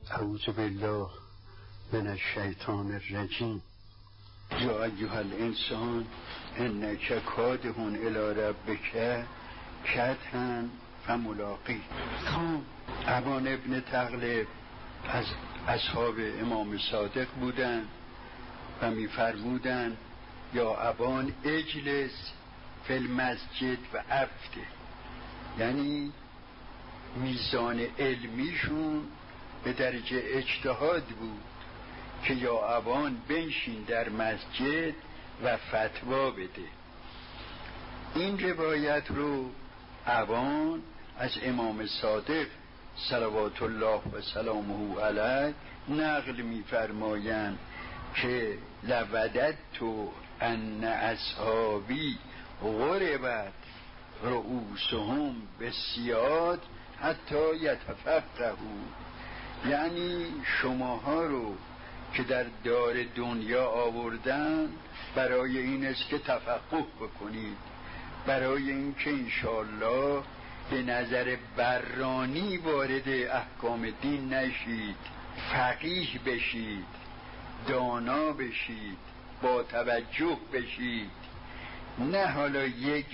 اعوذ بالله من الشیطان الرجیم. یا ایها الانسان انک کادح الی ربک کدحا فملاقیه. ابان ابن تغلب از اصحاب امام صادق بودند و می‌فرمودند یا ابان اجلس فی المسجد و افته، یعنی میزان علمیشون به درجه اجتهاد بود که یا ابان بنشین در مسجد و فتوا بده. این روایت رو ابان از امام صادق صلوات الله و سلامه علیه نقل می‌فرمایند که لوددت ان اصحابی غربت رؤوسهم بالسیاد حتی یتفقهوا، یعنی شماها رو که در دار دنیا آوردن برای این است که تفقه بکنید، برای این که انشاءالله به نظر برانی وارد احکام دین نشید، فقیه بشید، دانا بشید، با توجه بشید. نه حالا یک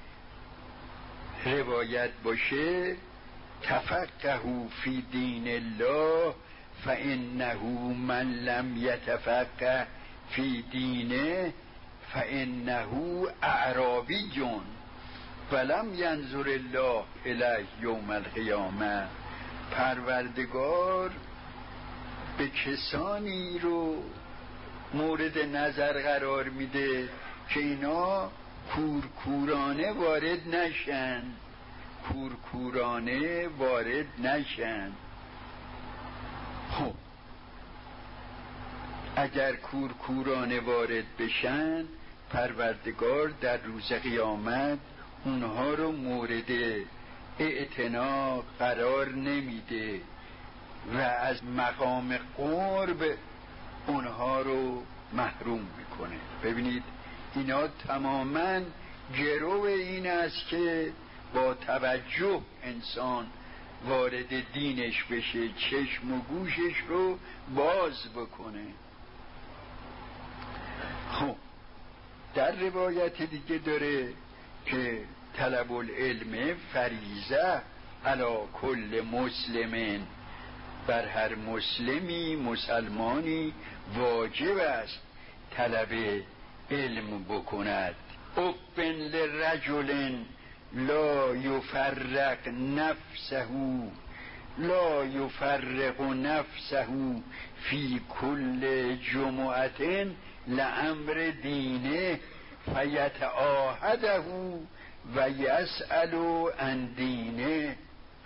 روایت باشه تفقهوا فی دین الله فانه من لم یتفقه فی دینه فانه اعرابی ولم ینظر الله الیه یوم القیامه. پروردگار به کسانی رو مورد نظر قرار میده که اینا کورکورانه وارد نشن، کورکورانه وارد نشن. خب اگر کورکورانه وارد بشن پروردگار در روز قیامت اونها رو مورد اعتنا قرار نمیده و از مقام قرب اونها رو محروم میکنه. ببینید اینا تماما گرو این است که با توجه انسان وارد دینش بشه، چشم و گوشش رو باز بکنه. خب در روایت دیگه داره که طلب العلم فریضه علی کل مسلمین، بر هر مسلمی مسلمانی واجب است طلب علم بکند. افن لرجل لا یفرق نفسه فی کل جمعه لامر دینه فیتعاهده و یسأل عن دینه.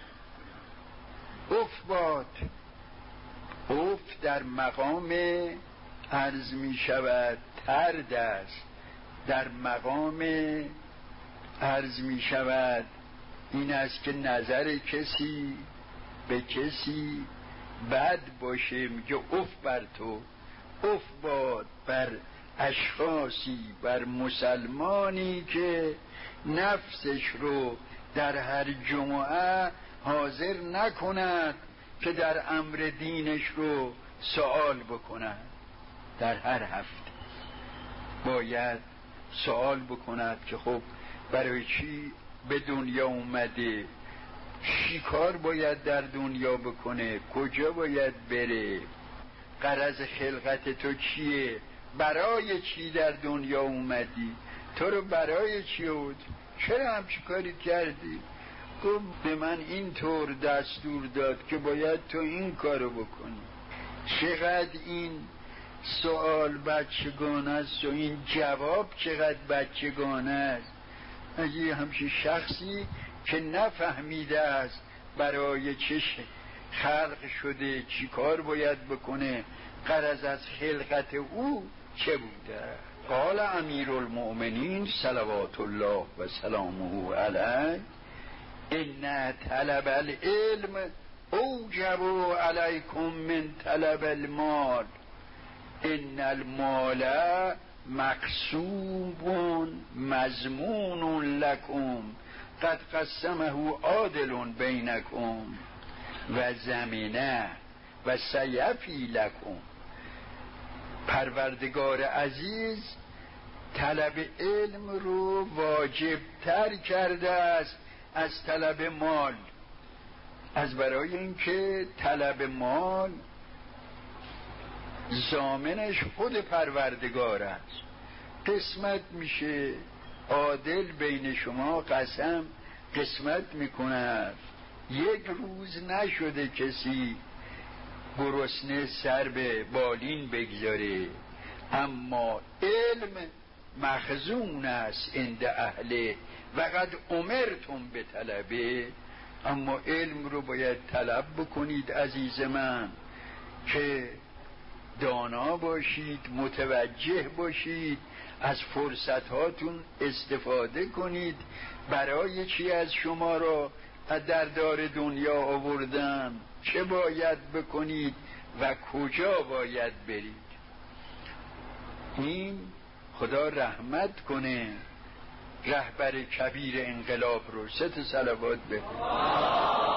اف در مقام عرض می شود ترد است، در مقام عرض می شود این است که نظر کسی به کسی بد باشه، میگه اف بر تو، اف باد بر اشخاصی، بر مسلمانی که نفسش رو در هر جمعه حاضر نکند که در امر دینش رو سوال بکند. در هر هفته باید سوال بکند که خب برای چی به دنیا اومده، چی کار باید در دنیا بکنه، کجا باید بره، غرض خلقت تو چیه، برای چی در دنیا اومدی، تو رو برای چی بود، چرا همچی کاری کردی. گفت به من اینطور دستور داد که باید تو این کارو بکنی. چقدر این سوال بچگانه است و این جواب چقدر بچگانه است. اگه همچین شخصی که نفهمیده است برای چه خلق شده، چی کار باید بکنه، غرض از خلقت او چه بوده. قال امیر المؤمنین صلوات الله و سلامه علیه ان طلب العلم اوجب علیکم من طلب المال ان المال مقسوم مضمون لکم قد قسمه عادل بینکم و زمینه و سیفی لکم. پروردگار عزیز طلب علم رو واجب تر کرده است از طلب مال، از برای اینکه طلب مال ضامنش خود پروردگار است. قسمت میشه، عادل بین شما قسم قسمت میکند. یک روز نشده کسی گرسنه سر به بالین بگذاره، اما علم مخزون است عند اهله و قد امرتم به طلبه. اما علم رو باید طلب بکنید عزیز من، که دانا باشید، متوجه باشید، از فرصتاتون استفاده کنید. برای چی از شما را در دار دنیا آوردن، چه باید بکنید و کجا باید برید. این خدا رحمت کنه رهبر کبیر انقلاب رو. 3 صلوات بخون.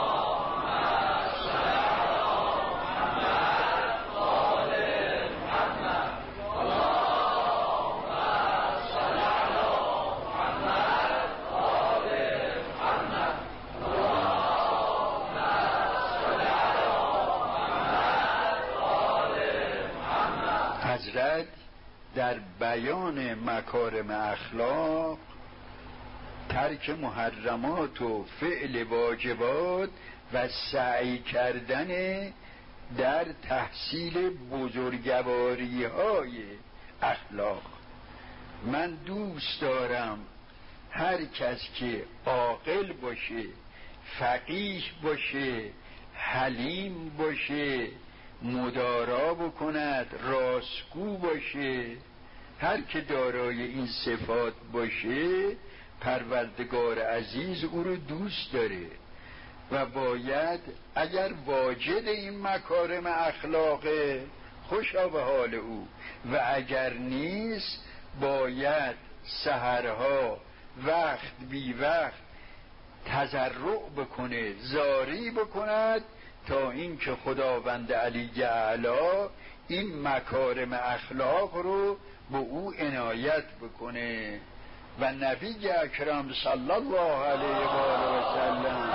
حضرت در بیان مکارم اخلاق، ترک محرمات و فعل واجبات و سعی کردن در تحصیل بزرگواری های اخلاق. من دوست دارم هر کس که عاقل باشه، فقیه باشه، حلیم باشه، مدارا بکند، راستگو باشه، هر که دارای این صفات باشه، پروردگار عزیز او رو دوست داره و باید اگر واجد این مکارم اخلاقه خوشا به حال او، و اگر نیست باید سحرها وقت بی وقت تضرع بکنه، زاری بکند، تا اینکه خداوند علی اعلی این مکارم اخلاق رو به او عنایت بکنه. و نبی اکرم صلی الله علیه و آله و سلم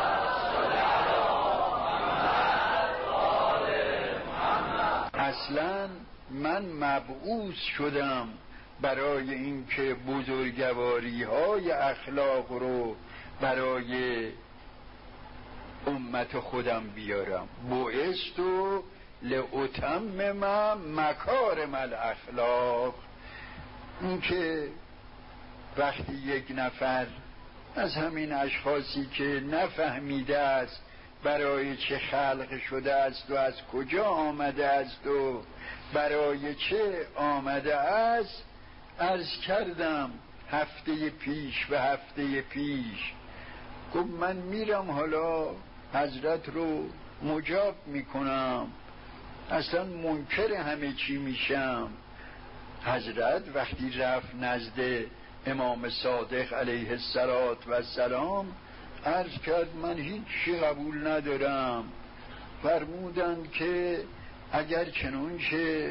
اصلا من مبعوث شدم برای اینکه بزرگواری های اخلاق رو برای امت خودم بیارم. بعثت لاتمم مکارم الاخلاق. این که وقتی یک نفر از همین اشخاصی که نفهمیده است برای چه خلق شده است و از کجا آمده است و برای چه آمده است، عرض کردم هفته پیش گفت من میرم حالا حضرت رو مجاب میکنم، اصلا منکر همه چی میشم. حضرت وقتی رفت نزد امام صادق علیه السلام عرض کرد من هیچ چی قبول ندارم. فرمودند که اگر چنانچه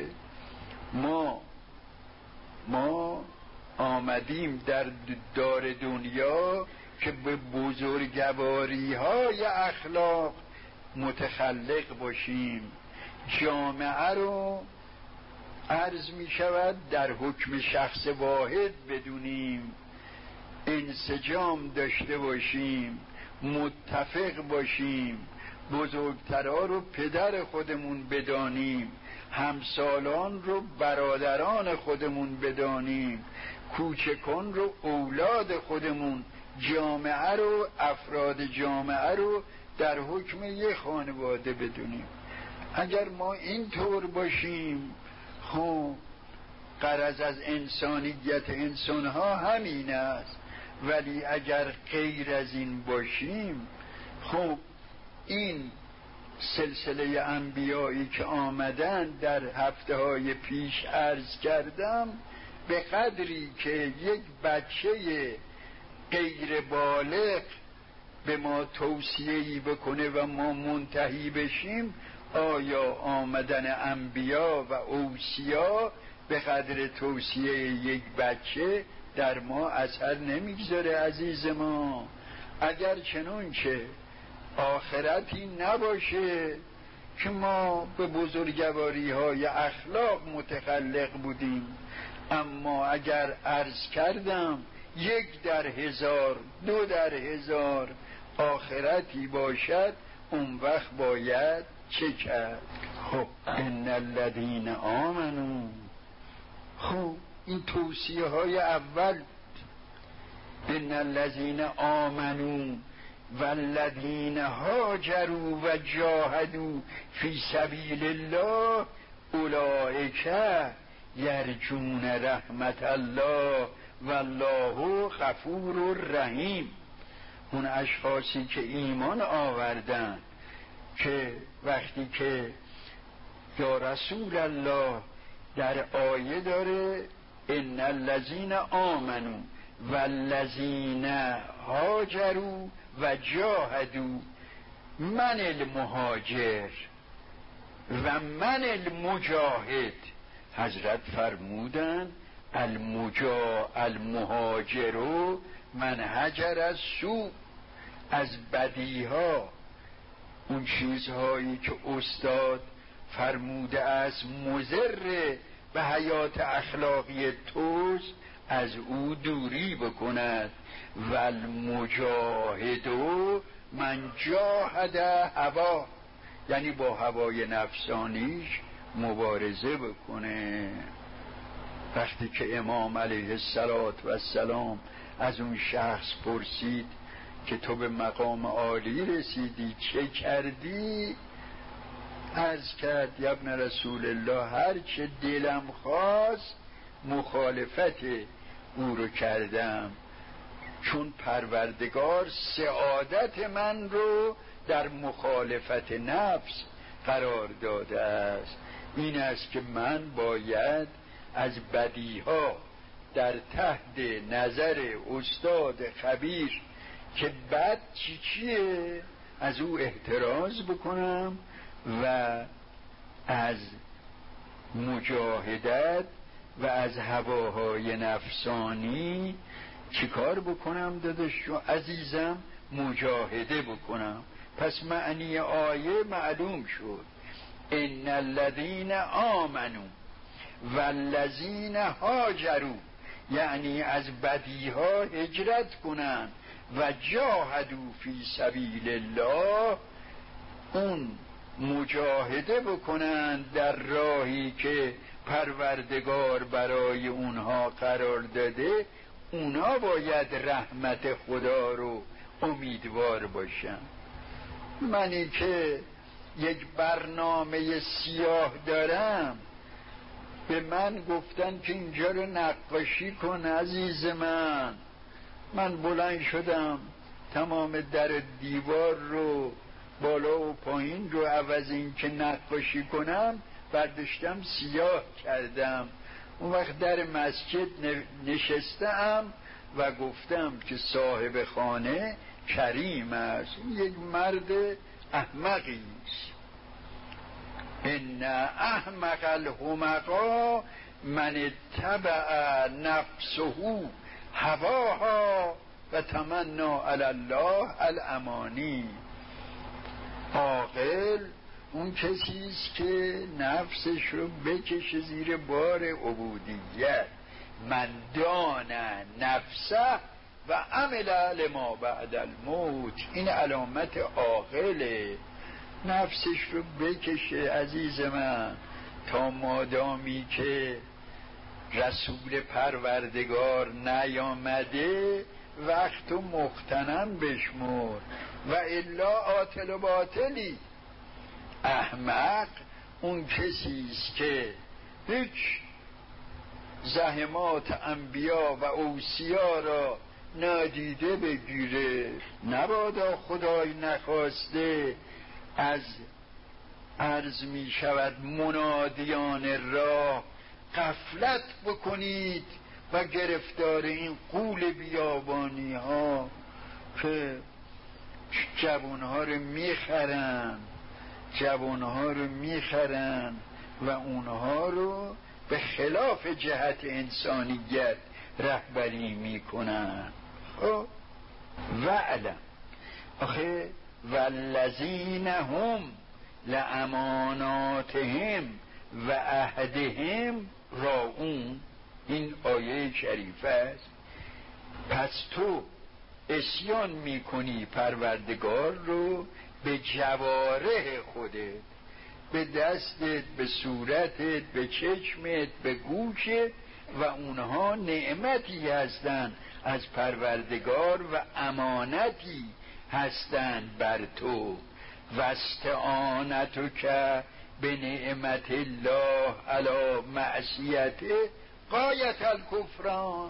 ما آمدیم در دار دنیا که به بزرگواری های اخلاق متخلق باشیم، جامعه رو عرض می شود در حکم شخص واحد بدونیم، انسجام داشته باشیم، متفق باشیم، بزرگترها رو پدر خودمون بدانیم، همسالان رو برادران خودمون بدانیم، کوچکان رو اولاد خودمون، جامعه رو، افراد جامعه رو در حکم یک خانواده بدونیم. اگر ما اینطور باشیم، خب غرض از انسانیت انسانها همین است، ولی اگر غیر از این باشیم، خب این سلسله انبیایی که آمدن در هفته های پیش عرض کردم، به قدری که یک بچه غیر بالغ به ما توصیه‌ای بکنه و ما منتهی بشیم، آیا آمدن انبیا و اوصیا به قدر توصیه یک بچه در ما اثر نمیگذاره عزیز ما؟ اگر چنون که آخرتی نباشه که ما به بزرگواری های اخلاق متخلق بودیم، اما اگر عرض کردم 1 در 1000 2 در 1000 آخرتی باشد، اون وقت باید چه کرد؟ خب ان الذین آمنوا، خب این توصیه های اول، ان الذین آمنوا والذین هاجروا و جاهدوا فی سبیل الله اولئک یرجون رحمت الله والله غفور رحیم. اون اشخاصی که ایمان آوردن که وقتی که یا رسول الله در آیه داره ان الذین آمنوا والذین هاجروا و جاهدوا، من المهاجر و من المجاهد. حضرت فرمودن المهاجر من هجر از سوء، از بدیها، اون چیزهایی که استاد فرموده از مضر به حیات اخلاقی توست، از او دوری بکند. و المجاهد من جاهد هوا، یعنی با هوای نفسانیش مبارزه بکنه. وقتی که امام علیه السلام از اون شخص پرسید که تو به مقام عالی رسیدی چه کردی؟ عرض کرد یا ابن رسول الله هر چه دلم خواست مخالفت او رو کردم، چون پروردگار سعادت من رو در مخالفت نفس قرار داده است. این است که من باید از بدیها در تحت نظر استاد خبیر که بد چیه از او احتراز بکنم و از مجاهدت و از هواهای نفسانی چیکار بکنم داداش عزیزم؟ مجاهده بکنم. پس معنی آیه معلوم شد، ان الذین آمنوا والذین هاجروا، یعنی از بدیها هجرت کنند و جاهدوا فی سبیل الله، اون مجاهده بکنند در راهی که پروردگار برای اونها قرار داده، اونا باید رحمت خدا رو امیدوار باشن. منی که یک برنامه سیاه دارم، به من گفتن که اینجا رو نقاشی کن عزیز من بلند شدم تمام در دیوار رو بالا و پایین رو عوض این که نقاشی کنم برداشتم سیاه کردم. اون وقت در مسجد نشستم و گفتم که صاحب خانه کریم است، یک مرد احمقی است. ان احمق الحمقا من اتبع نفسه هواها و تمنا علی الله الامانی. عاقل اون کسیست که نفسش رو بکشه زیر بار عبودیت. من دان نفسه و عمل لما بعد الموت، این علامت عاقله. نفسش رو بکشه عزیز من، تا مادامی که رسول پروردگار نیامده وقت و مختنم بشمر، و الا عاطل و باطلی. احمق اون کسیست که هیچ زحمات انبیا و اوصیا را نادیده بگیره. نبادا خدای نخواسته از عرض می شود منادیان راه غفلت بکنید و گرفتار این غول بیابانی ها که جوانها رو میخرن، جوانها رو میخرن و اونها رو به خلاف جهت انسانیت رهبری میکنن. خب وعلم آخه والذین هم لاماناتهم و عهدهم راعون، این آیه شریفه است. پس تو عصیان میکنی پروردگار رو به جوارح خودت، به دستت، به صورتت، به چشمت، به گوشت، و اونها نعمتی هستند از پروردگار و امانتی هستند بر تو. و استعانتک به نعمت الله علی معصیته غایت الکفران.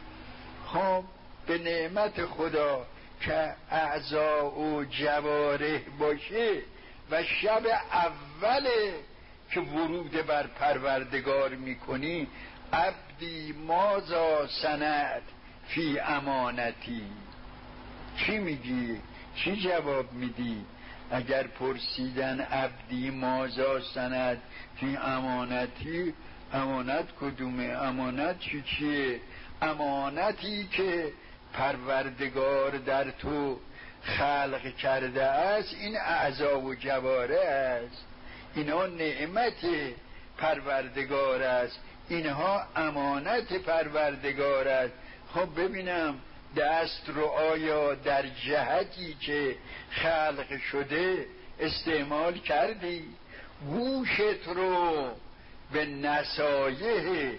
خب به نعمت خدا که اعضا و جوارح باشه و شب اوله که ورود بر پروردگار میکنی، عبدی ماذا صنعت فی امانتی، چی میگی؟ چی جواب میدی؟ اگر پرسیدن عبدی ماذا صنعت فی امانتی، امانت کدومه؟ امانت چیه؟ امانتی که پروردگار در تو خلق کرده است، این اعضا و جواره است، اینا نعمت پروردگار است، اینها امانت پروردگار است. خب ببینم دست رو آیا در جهتی که خلق شده استعمال کردی؟ گوشت رو به نصایح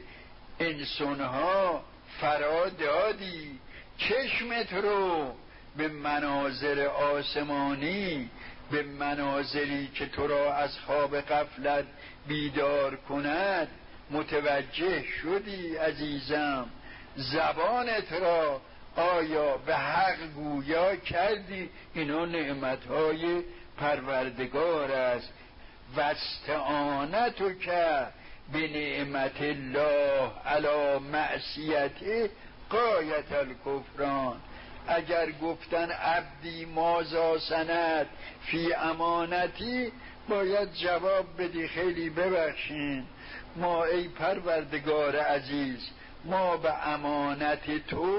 انسانها فرا دادی؟ چشمت رو به مناظر آسمانی، به مناظری که تو را از خواب غفلت بیدار کند متوجه شدی عزیزم؟ زبانت را آیا به حق گویا کردی؟ اینا نعمتهای پروردگار است. و استعانتک به نعمت الله علی معصیته غایت الکفران. اگر گفتن عبدی ماذا صنعت فی امانتی، باید جواب بدی خیلی ببخشین، ما ای پروردگار عزیز، ما به امانت تو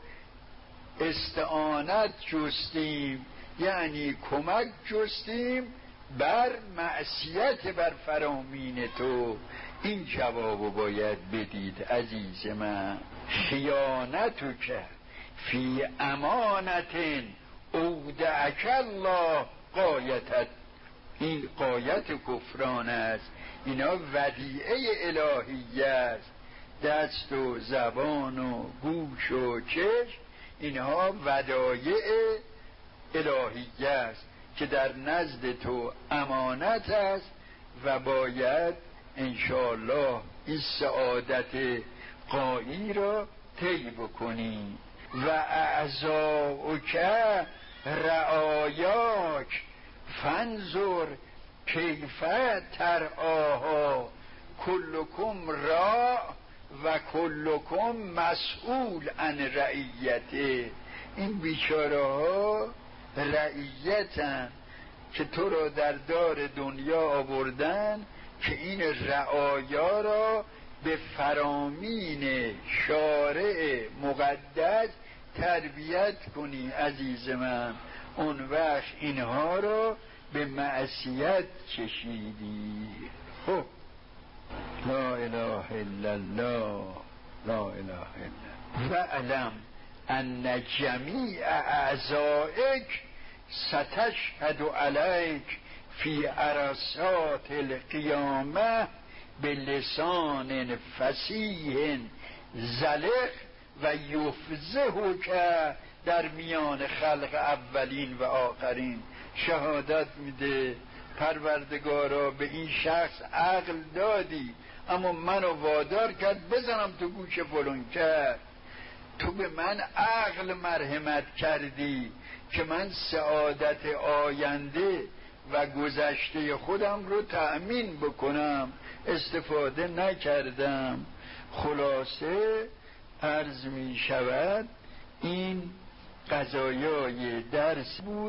استعانت جستیم، یعنی کمک جستیم بر معصیت بر فرامین تو. این جوابو باید بدید عزیز من. خیانتک فی امانت اودعک الله غایتت، این غایت کفران است، اینا ودیعه الهی است. دست و زبان و گوش و چشم اینها ودایع الهی است که در نزد تو امانت است و باید انشاءالله این سعادت غایی را طی بکنی. و اعضاؤک رعایاک فانظر کیف ترعاها کلکم راع و کلکم مسئول عن رعیته. این بیچاره ها رعیتن که تو را در دار دنیا آوردن که این رعایا را به فرامین شارع مقدس تربیت کنی عزیز من. اون وقت اینها را به معصیت چشیدی. خب لا اله الا الله، لا اله الا. و علم ان جمیع اعضائک ستشهد علیک فی عرصات القیامه به لسان فصیح زلق و یفضحو که در میان خلق اولین و آخرین. شهادت میده پروردگارا به این شخص عقل دادی، اما منو وادار کرد بزنم تو گوش فلان کرد. تو به من عقل مرحمت کردی که من سعادت آینده و گذشته خودم رو تأمین بکنم، استفاده نکردم. خلاصه عرض می شود این قضایای درس بود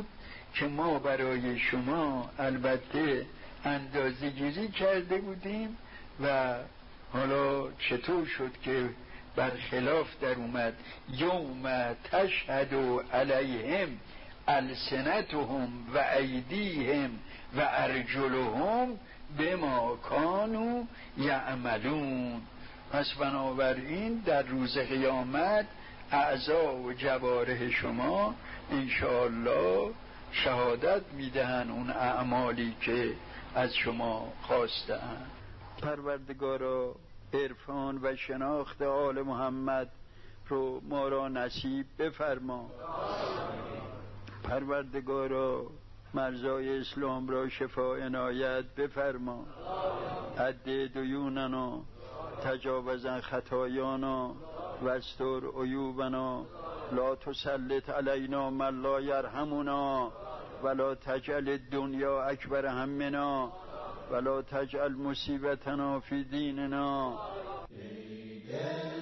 که ما برای شما البته اندازه گیری کرده بودیم و حالا چطور شد که برخلاف در اومد یوم تشهد علیهم السنتهم و ایدیهم و ارجلهم بما کانوا یعملون. پس بنابراین در روز قیامت اعضا و جوارح شما انشاءالله شهادت میدهن اون اعمالی که از شما خواستن. پروردگارا عرفان و شناخت آل محمد رو ما را نصیب بفرما. پروردگارا مرزای اسلام را شفا عنایت بفرما. عد دیوننا، تجاوز عن خطایانا و استر عیوبنا، لا تسلط علینا من لا یرحمنا ولا تجعل الدنیا اکبر همنا ولا تجعل مصیبتنا فی دیننا.